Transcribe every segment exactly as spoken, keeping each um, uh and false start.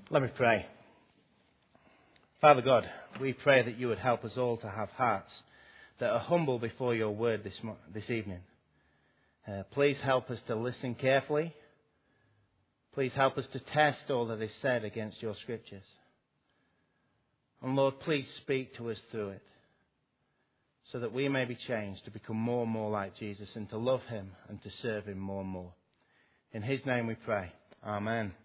Let me pray. Father God, we pray that you would help us all to have hearts that are humble before your word this mo- this evening. Uh, please help us to listen carefully. Please help us to test all that is said against your scriptures. And Lord, please speak to us through it, so that we may be changed to become more and more like Jesus and to love him and to serve him more and more. In his name we pray. Amen.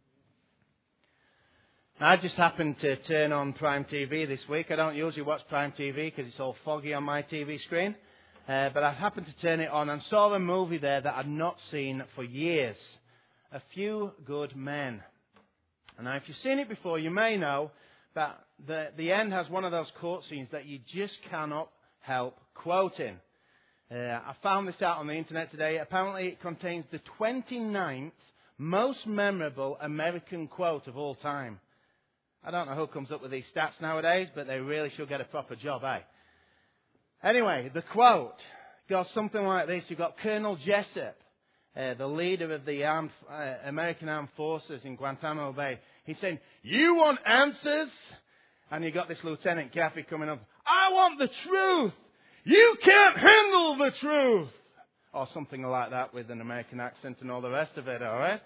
I just happened to turn on Prime T V this week. I don't usually watch Prime T V because it's all foggy on my T V screen. Uh, but I happened to turn it on and saw a movie there that I'd not seen for years. A Few Good Men. And now if you've seen it before, you may know that the, the end has one of those court scenes that you just cannot help quoting. Uh, I found this out on the internet today. Apparently it contains the twenty-ninth most memorable American quote of all time. I don't know who comes up with these stats nowadays, but they really should get a proper job, eh? Anyway, the quote goes something like this. You've got Colonel Jessup, uh, the leader of the armed, uh, American Armed Forces in Guantanamo Bay. He's saying, "You want answers?" And you've got this Lieutenant Gaffey coming up, "I want the truth. You can't handle the truth." Or something like that with an American accent and all the rest of it, all right?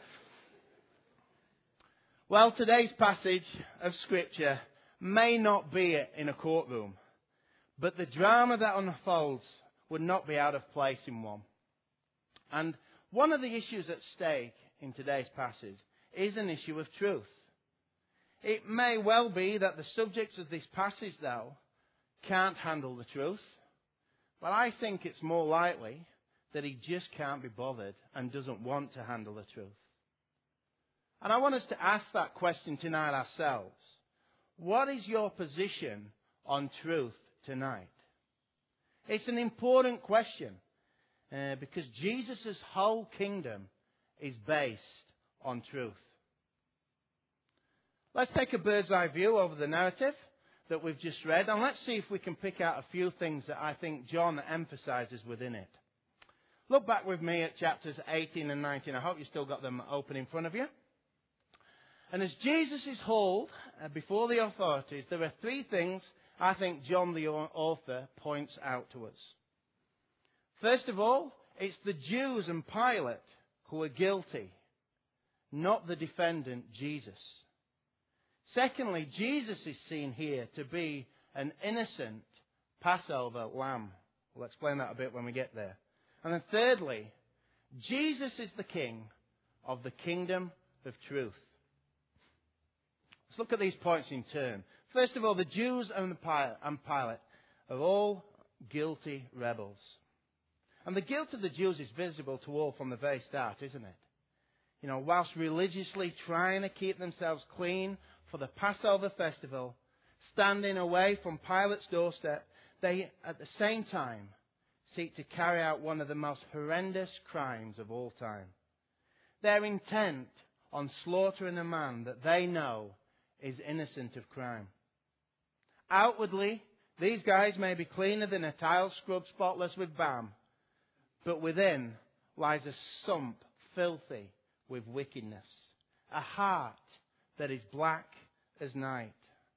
Well, today's passage of Scripture may not be in a courtroom, but the drama that unfolds would not be out of place in one. And one of the issues at stake in today's passage is an issue of truth. It may well be that the subjects of this passage, though, can't handle the truth. But I think it's more likely that he just can't be bothered and doesn't want to handle the truth. And I want us to ask that question tonight ourselves. What is your position on truth tonight? It's an important question uh, because Jesus' whole kingdom is based on truth. Let's take a bird's eye view over the narrative that we've just read, and let's see if we can pick out a few things that I think John emphasizes within it. Look back with me at chapters eighteen and nineteen. I hope you still got them open in front of you. And as Jesus is hauled before the authorities, there are three things I think John the author points out to us. First of all, it's the Jews and Pilate who are guilty, not the defendant, Jesus. Secondly, Jesus is seen here to be an innocent Passover lamb. We'll explain that a bit when we get there. And then thirdly, Jesus is the king of the kingdom of truth. Let's look at these points in turn. First of all, the Jews and Pilate are all guilty rebels. And the guilt of the Jews is visible to all from the very start, isn't it? You know, whilst religiously trying to keep themselves clean for the Passover festival, standing away from Pilate's doorstep, they at the same time seek to carry out one of the most horrendous crimes of all time. They're intent on slaughtering a man that they know is innocent of crime. Outwardly, these guys may be cleaner than a tile scrub spotless with balm, but within lies a sump filthy with wickedness, a heart that is black as night.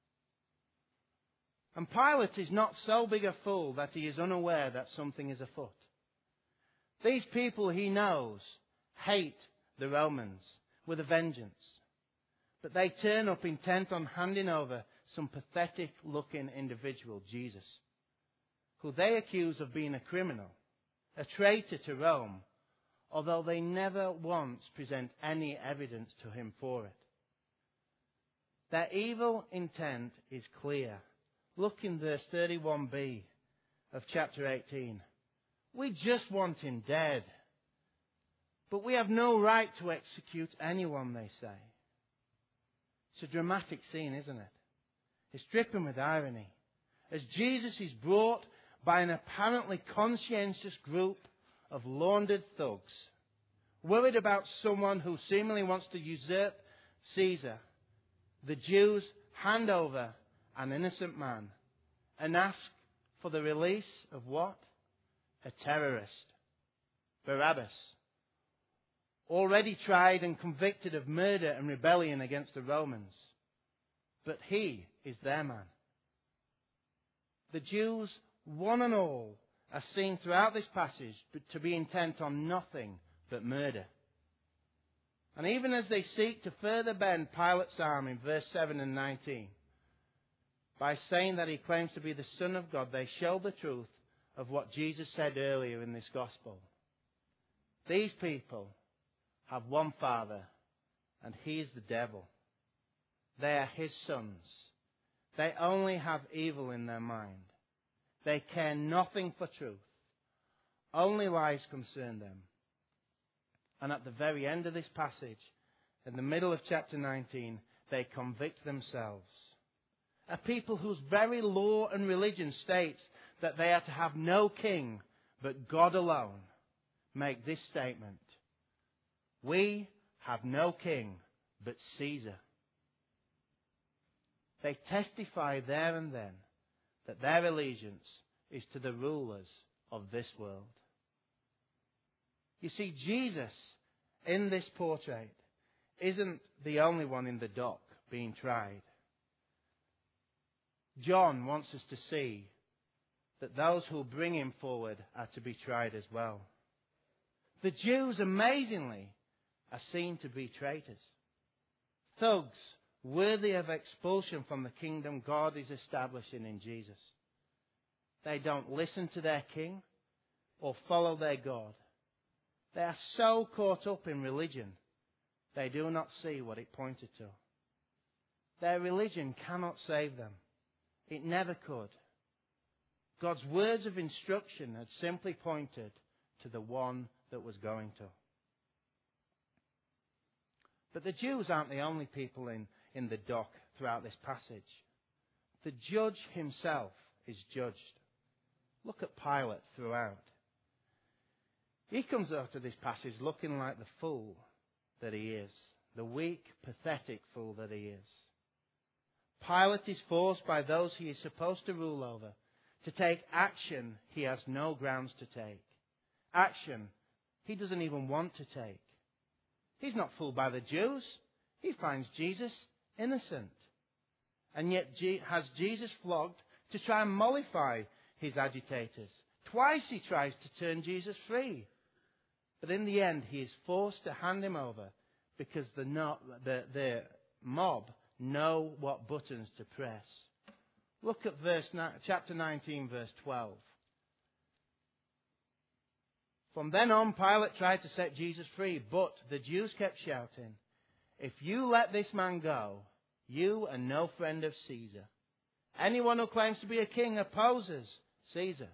And Pilate is not so big a fool that he is unaware that something is afoot. These people he knows hate the Romans with a vengeance. But they turn up intent on handing over some pathetic-looking individual, Jesus, who they accuse of being a criminal, a traitor to Rome, although they never once present any evidence to him for it. Their evil intent is clear. Look in verse thirty-one b of chapter eighteen. We just want him dead. But we have no right to execute anyone, they say. It's a dramatic scene, isn't it? It's dripping with irony. As Jesus is brought by an apparently conscientious group of laundered thugs, worried about someone who seemingly wants to usurp Caesar, the Jews hand over an innocent man and ask for the release of what? A terrorist, Barabbas. already tried and convicted of murder and rebellion against the Romans. But he is their man. The Jews, one and all, are seen throughout this passage to be intent on nothing but murder. And even as they seek to further bend Pilate's arm in verse seven and nineteen, by saying that he claims to be the Son of God, they show the truth of what Jesus said earlier in this gospel. These people have one Father, and he is the devil. They are his sons. They only have evil in their mind. They care nothing for truth. Only lies concern them. And at the very end of this passage, in the middle of chapter nineteen, they convict themselves. A people whose very law and religion states that they are to have no king but God alone, make this statement: we have no king but Caesar. They testify there and then that their allegiance is to the rulers of this world. You see, Jesus in this portrait isn't the only one in the dock being tried. John wants us to see that those who bring him forward are to be tried as well. The Jews, amazingly, are seen to be traitors. Thugs worthy of expulsion from the kingdom God is establishing in Jesus. They don't listen to their king or follow their God. They are so caught up in religion, they do not see what it pointed to. Their religion cannot save them. It never could. God's words of instruction had simply pointed to the one that was going to. But the Jews aren't the only people in, in the dock throughout this passage. The judge himself is judged. Look at Pilate throughout. He comes out of this passage looking like the fool that he is. The weak, pathetic fool that he is. Pilate is forced by those he is supposed to rule over to take action he has no grounds to take. Action he doesn't even want to take. He's not fooled by the Jews. He finds Jesus innocent. And yet has Jesus flogged to try and mollify his agitators. Twice he tries to turn Jesus free. But in the end he is forced to hand him over because the, no, the, the mob know what buttons to press. Look at verse chapter nineteen, verse twelve. From then on, Pilate tried to set Jesus free, but the Jews kept shouting, "If you let this man go, you are no friend of Caesar. Anyone who claims to be a king opposes Caesar."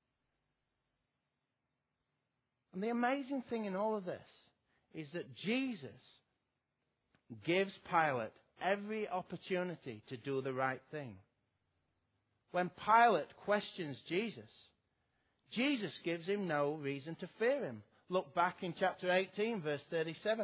And the amazing thing in all of this is that Jesus gives Pilate every opportunity to do the right thing. When Pilate questions Jesus, Jesus gives him no reason to fear him. Look back in chapter eighteen, verse thirty-seven.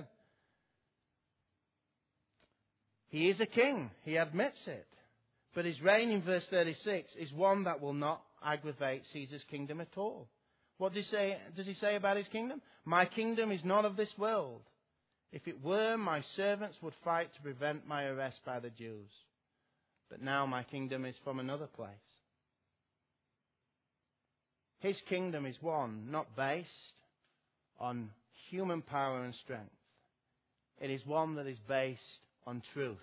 He is a king. He admits it. But his reign, in verse thirty-six, is one that will not aggravate Caesar's kingdom at all. What does he say, does he say about his kingdom? My kingdom is not of this world. If it were, my servants would fight to prevent my arrest by the Jews. But now my kingdom is from another place. His kingdom is one not based on human power and strength. It is one that is based on truth.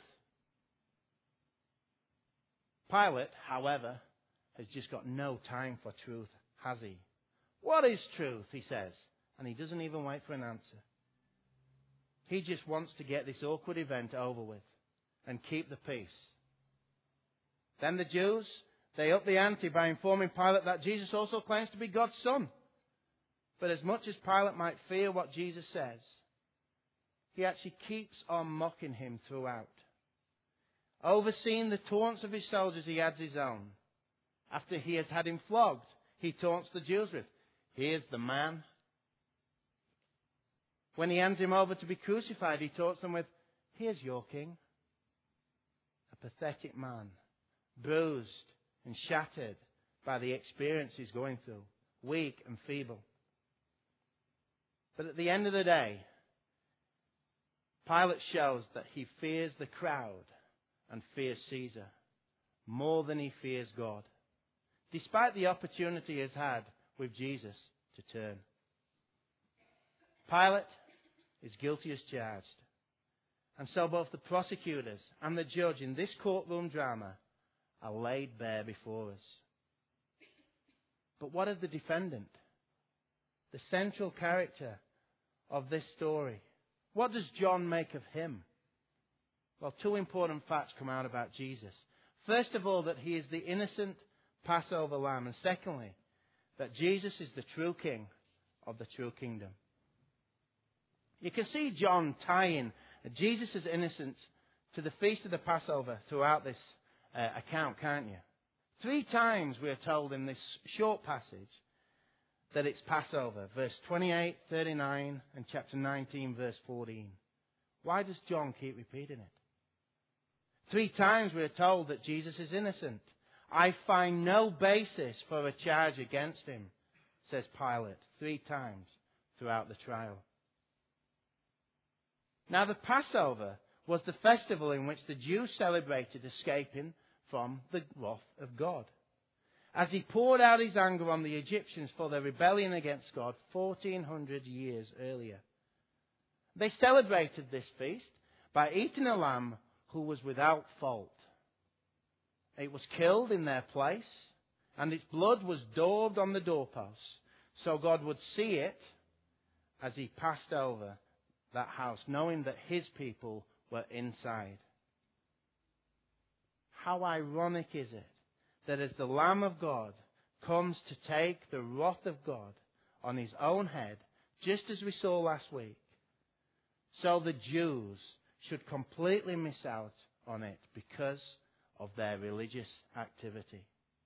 Pilate, however, has just got no time for truth, has he? What is truth, he says, and he doesn't even wait for an answer. He just wants to get this awkward event over with and keep the peace. Then the Jews, they up the ante by informing Pilate that Jesus also claims to be God's son. But as much as Pilate might fear what Jesus says, he actually keeps on mocking him throughout. Overseeing the taunts of his soldiers, he adds his own. After he has had him flogged, he taunts the Jews with, "Here's the man." When he hands him over to be crucified, he taunts them with, "Here's your king." A pathetic man, bruised and shattered by the experience he's going through, weak and feeble. But at the end of the day, Pilate shows that he fears the crowd and fears Caesar more than he fears God, despite the opportunity he has had with Jesus to turn. Pilate is guilty as charged. And so both the prosecutors and the judge in this courtroom drama are laid bare before us. But what of the defendant? The central character of this story. What does John make of him? Well, two important facts come out about Jesus. First of all, that he is the innocent Passover lamb. And secondly, that Jesus is the true king of the true kingdom. You can see John tying Jesus' innocence to the feast of the Passover throughout this uh, account, can't you? Three times we are told in this short passage that it's Passover. Verse twenty-eight, thirty-nine, and chapter nineteen, verse fourteen. Why does John keep repeating it? Three times we are told that Jesus is innocent. I find no basis for a charge against him, says Pilate, three times throughout the trial. Now the Passover was the festival in which the Jews celebrated escaping from the wrath of God, as he poured out his anger on the Egyptians for their rebellion against God fourteen hundred years earlier. They celebrated this feast by eating a lamb who was without fault. It was killed in their place, and its blood was daubed on the doorposts, so God would see it as he passed over that house, knowing that his people were inside. How ironic is it that as the Lamb of God comes to take the wrath of God on his own head, just as we saw last week, so the Jews should completely miss out on it because of their religious activity.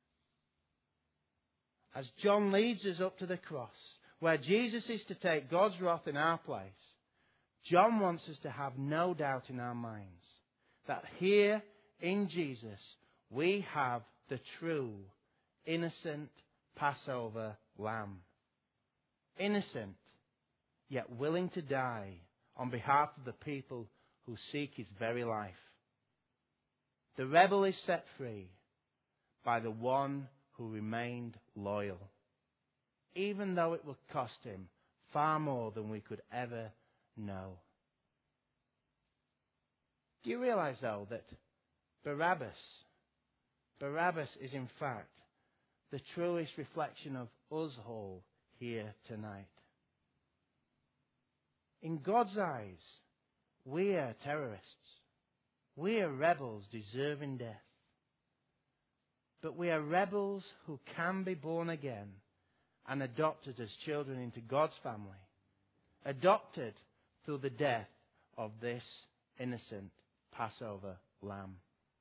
As John leads us up to the cross, where Jesus is to take God's wrath in our place, John wants us to have no doubt in our minds that here in Jesus we have the true, innocent Passover lamb. Innocent, yet willing to die on behalf of the people who seek his very life. The rebel is set free by the one who remained loyal, even though it will cost him far more than we could ever know. Do you realize, though, that Barabbas, Barabbas is in fact the truest reflection of us all here tonight? In God's eyes, we are terrorists. We are rebels deserving death. But we are rebels who can be born again and adopted as children into God's family. Adopted through the death of this innocent Passover lamb.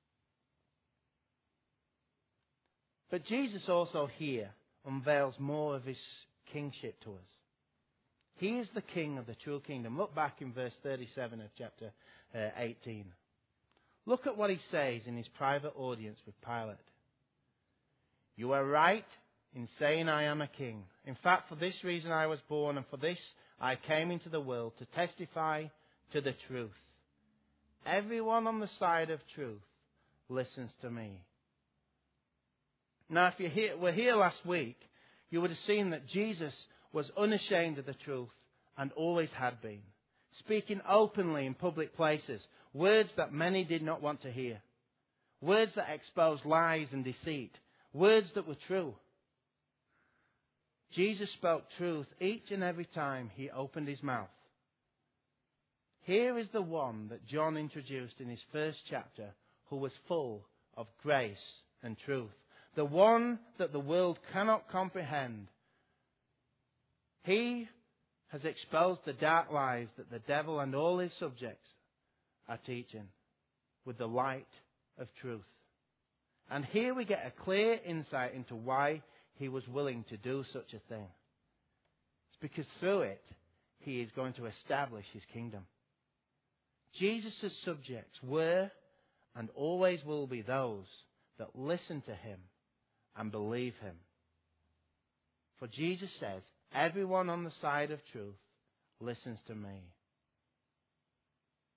But Jesus also here unveils more of his kingship to us. He is the king of the true kingdom. Look back in verse thirty-seven of chapter uh, eighteen. Look at what he says in his private audience with Pilate. You are right in saying I am a king. In fact, for this reason I was born, and for this I came into the world, to testify to the truth. Everyone on the side of truth listens to me. Now, if you here, were here last week, you would have seen that Jesus was unashamed of the truth and always had been, speaking openly in public places, words that many did not want to hear, words that exposed lies and deceit, words that were true. Jesus spoke truth each and every time he opened his mouth. Here is the one that John introduced in his first chapter, who was full of grace and truth. The one that the world cannot comprehend. He has exposed the dark lies that the devil and all his subjects are teaching with the light of truth. And here we get a clear insight into why he was willing to do such a thing. It's because through it, he is going to establish his kingdom. Jesus' subjects were and always will be those that listen to him and believe him. For Jesus says, everyone on the side of truth listens to me.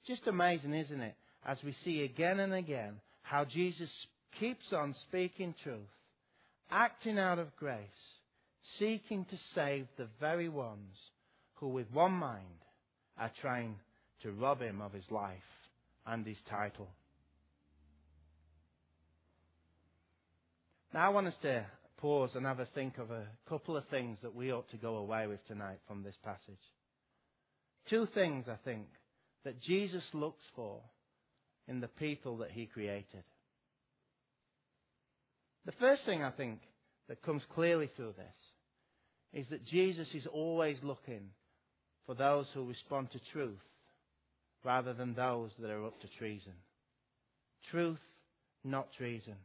Just amazing, isn't it? As we see again and again how Jesus keeps on speaking truth, acting out of grace, seeking to save the very ones who with one mind are trying to rob him of his life and his title. Now I want us to pause and have a think of a couple of things that we ought to go away with tonight from this passage. Two things, I think, that Jesus looks for in the people that he created. The first thing, I think, that comes clearly through this is that Jesus is always looking for those who respond to truth rather than those that are up to treason. Truth, not treason.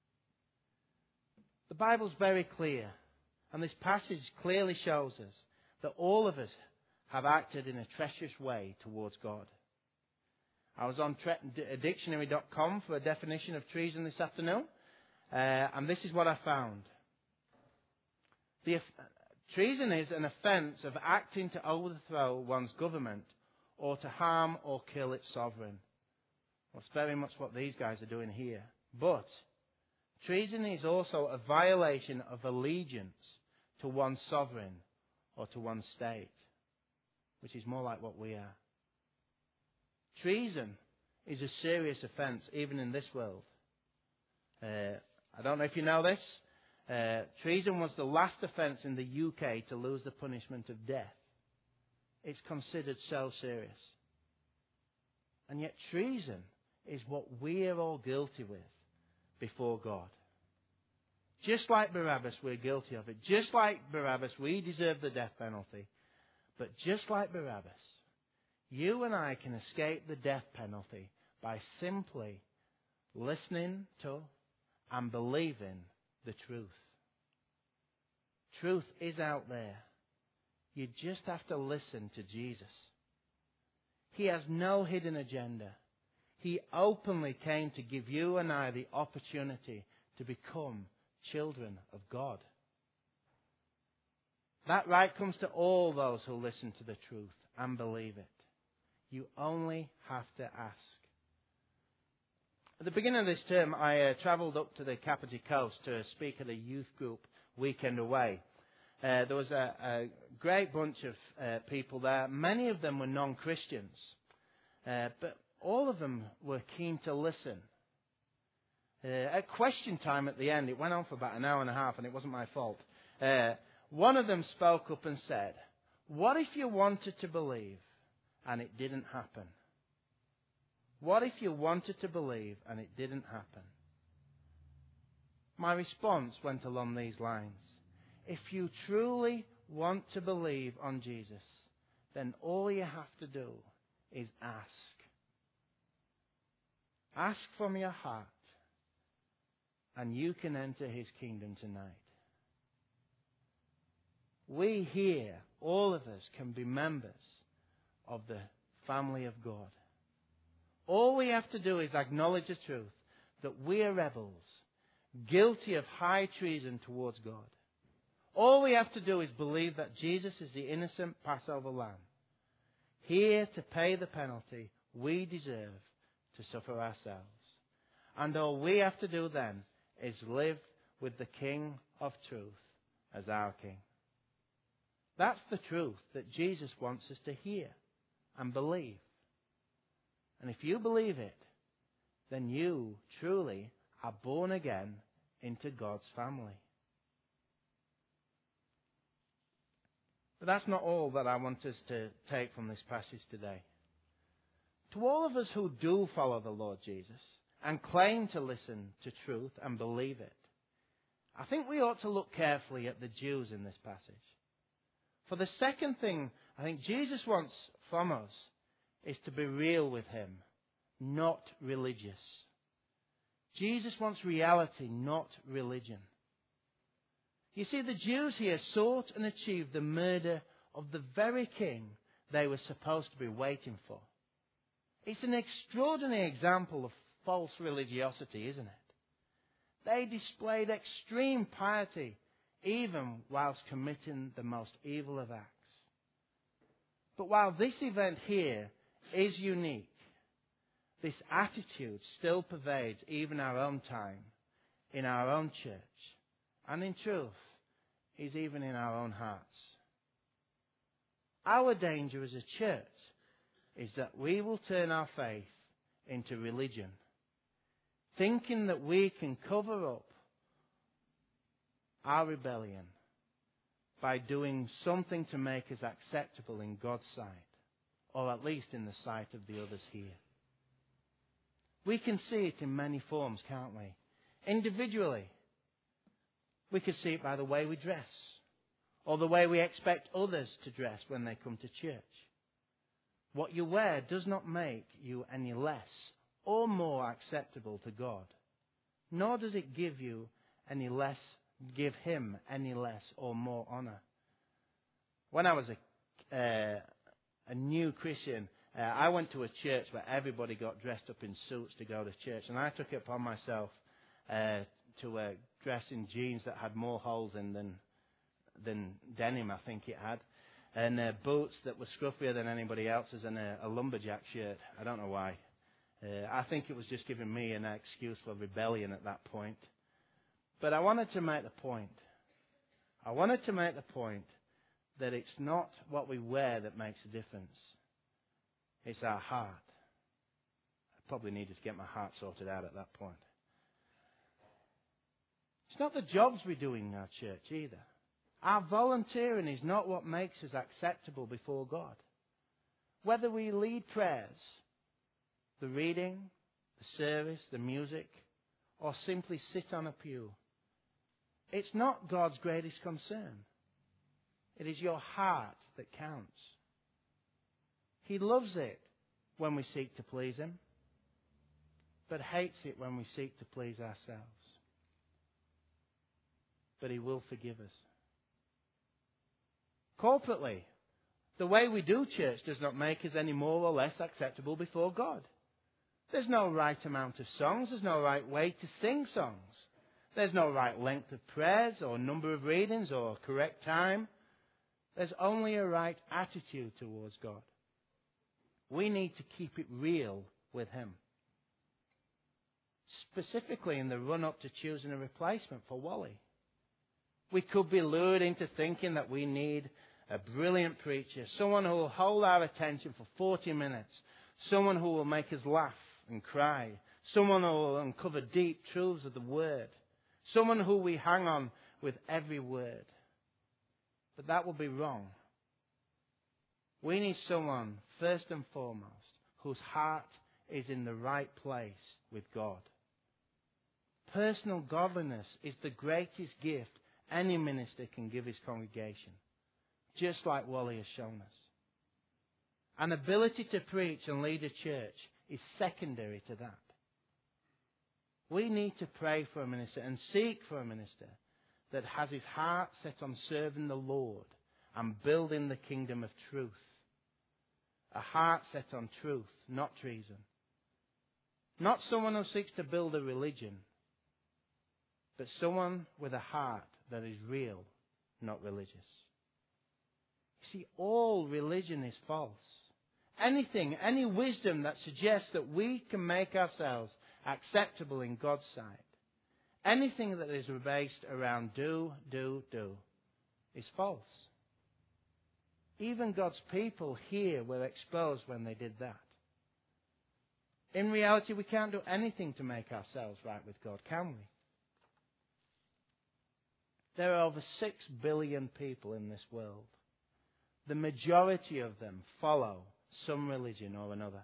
The Bible's very clear, and this passage clearly shows us that all of us have acted in a treacherous way towards God. I was on dictionary dot com for a definition of treason this afternoon, uh, and this is what I found. The, treason is an offence of acting to overthrow one's government or to harm or kill its sovereign. That's very much what these guys are doing here. But treason is also a violation of allegiance to one's sovereign or to one's state, which is more like what we are. Treason is a serious offence even in this world. Uh, I don't know if you know this. Uh, treason was the last offence in the U K to lose the punishment of death. It's considered so serious. And yet treason is what we are all guilty with before God. Just like Barabbas, we're guilty of it. Just like Barabbas, we deserve the death penalty. But just like Barabbas, you and I can escape the death penalty by simply listening to and believing the truth. Truth is out there. You just have to listen to Jesus. He has no hidden agenda. He openly came to give you and I the opportunity to become children of God. That right comes to all those who listen to the truth and believe it. You only have to ask. At the beginning of this term, I uh, travelled up to the Kapiti Coast to speak at a youth group weekend away. Uh, there was a, a great bunch of uh, people there. Many of them were non-Christians. Uh, but all of them were keen to listen. Uh, at question time at the end, it went on for about an hour and a half, and it wasn't my fault. Uh, one of them spoke up and said, "What if you wanted to believe and it didn't happen? What if you wanted to believe and it didn't happen?" My response went along these lines. If you truly want to believe on Jesus, then all you have to do is ask. Ask from your heart, and you can enter his kingdom tonight. We here, all of us, can be members of the family of God. All we have to do is acknowledge the truth that we are rebels, guilty of high treason towards God. All we have to do is believe that Jesus is the innocent Passover lamb, here to pay the penalty we deserve to suffer ourselves. And all we have to do then is live with the King of truth as our King. That's the truth that Jesus wants us to hear and believe. And if you believe it, then you truly are born again into God's family. But that's not all that I want us to take from this passage today. To all of us who do follow the Lord Jesus and claim to listen to truth and believe it, I think we ought to look carefully at the Jews in this passage. For the second thing I think Jesus wants from us is to be real with him, not religious. Jesus wants reality, not religion. You see, the Jews here sought and achieved the murder of the very king they were supposed to be waiting for. It's an extraordinary example of false religiosity, isn't it? They displayed extreme piety even whilst committing the most evil of acts. But while this event here is unique this attitude still pervades even our own time, in our own church, and in truth, is even in our own hearts. Our danger as a church is that we will turn our faith into religion, thinking that we can cover up our rebellion by doing something to make us acceptable in God's sight, or at least in the sight of the others here. We can see it in many forms, can't we? Individually, we can see it by the way we dress, or the way we expect others to dress when they come to church. What you wear does not make you any less or more acceptable to God, nor does it give you any less, give Him any less or more honor. When I was a, uh, a new Christian, uh, I went to a church where everybody got dressed up in suits to go to church, and I took it upon myself uh, to uh, dress in jeans that had more holes in than than denim, I think it had, and uh, boots that were scruffier than anybody else's, and a, a lumberjack shirt. I don't know why. Uh, I think it was just giving me an excuse for rebellion at that point. But I wanted to make the point. I wanted to make the point that it's not what we wear that makes a difference. It's our heart. I probably needed to get my heart sorted out at that point. It's not the jobs we do in our church either. Our volunteering is not what makes us acceptable before God. Whether we lead prayers, the reading, the service, the music, or simply sit on a pew, it's not God's greatest concern. It is your heart that counts. He loves it when we seek to please Him, but hates it when we seek to please ourselves. But He will forgive us. Corporately, the way we do church does not make us any more or less acceptable before God. There's no right amount of songs. There's no right way to sing songs. There's no right length of prayers or number of readings or correct time. There's only a right attitude towards God. We need to keep it real with Him. Specifically in the run-up to choosing a replacement for Wally. We could be lured into thinking that we need a brilliant preacher, someone who will hold our attention for forty minutes, someone who will make us laugh and cry, someone who will uncover deep truths of the Word, someone who we hang on with every word. But that will be wrong. We need someone, first and foremost, whose heart is in the right place with God. Personal godliness is the greatest gift any minister can give his congregation, just like Wally has shown us. An ability to preach and lead a church is secondary to that. We need to pray for a minister and seek for a minister that has his heart set on serving the Lord and building the kingdom of truth. A heart set on truth, not treason. Not someone who seeks to build a religion, but someone with a heart that is real, not religious. You see, all religion is false. Anything, any wisdom that suggests that we can make ourselves acceptable in God's sight, anything that is based around do, do, do, is false. Even God's people here were exposed when they did that. In reality, we can't do anything to make ourselves right with God, can we? There are over six billion people in this world. The majority of them follow some religion or another.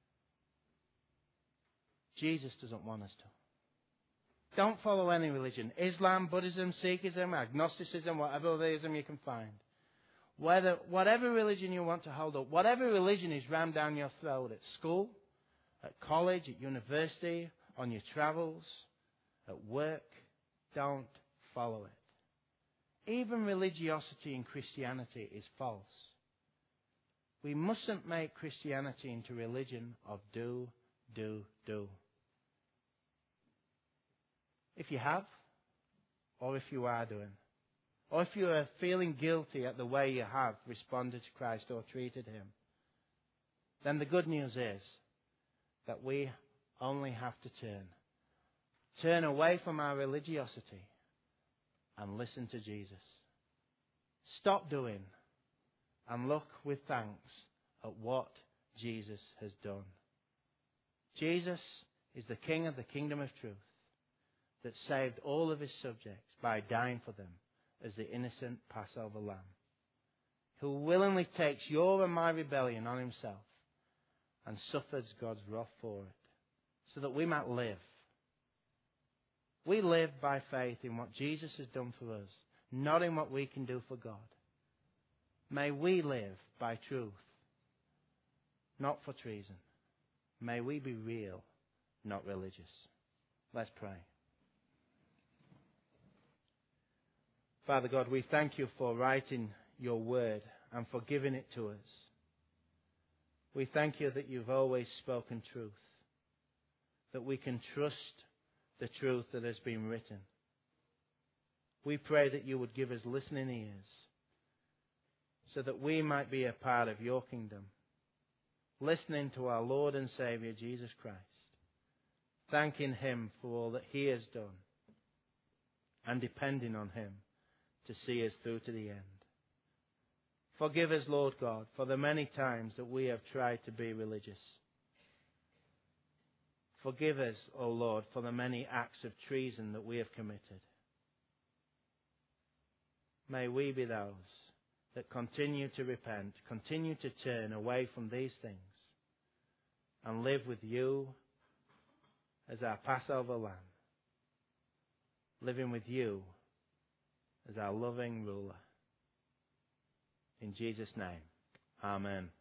Jesus doesn't want us to. Don't follow any religion. Islam, Buddhism, Sikhism, agnosticism, whatever theism you can find. Whether, whatever religion you want to hold up, whatever religion is rammed down your throat at school, at college, at university, on your travels, at work, don't follow it. Even religiosity in Christianity is false. We mustn't make Christianity into a religion of do, do, do. If you have, or if you are doing, or if you are feeling guilty at the way you have responded to Christ or treated Him, then the good news is that we only have to turn. Turn away from our religiosity and listen to Jesus. Stop doing and look with thanks at what Jesus has done. Jesus is the King of the kingdom of truth that saved all of his subjects by dying for them as the innocent Passover lamb, who willingly takes your and my rebellion on himself and suffers God's wrath for it, so that we might live. We live by faith in what Jesus has done for us, not in what we can do for God. May we live by truth, not for treason. May we be real, not religious. Let's pray. Father God, we thank you for writing your word and for giving it to us. We thank you that you've always spoken truth, that we can trust the truth that has been written. We pray that you would give us listening ears so that we might be a part of your kingdom, listening to our Lord and Saviour Jesus Christ, thanking him for all that he has done and depending on him to see us through to the end. Forgive us, Lord God, for the many times that we have tried to be religious. Forgive us, O Lord, for the many acts of treason that we have committed. May we be those that continue to repent, continue to turn away from these things and live with you as our Passover lamb, living with you as our loving ruler. In Jesus' name, amen.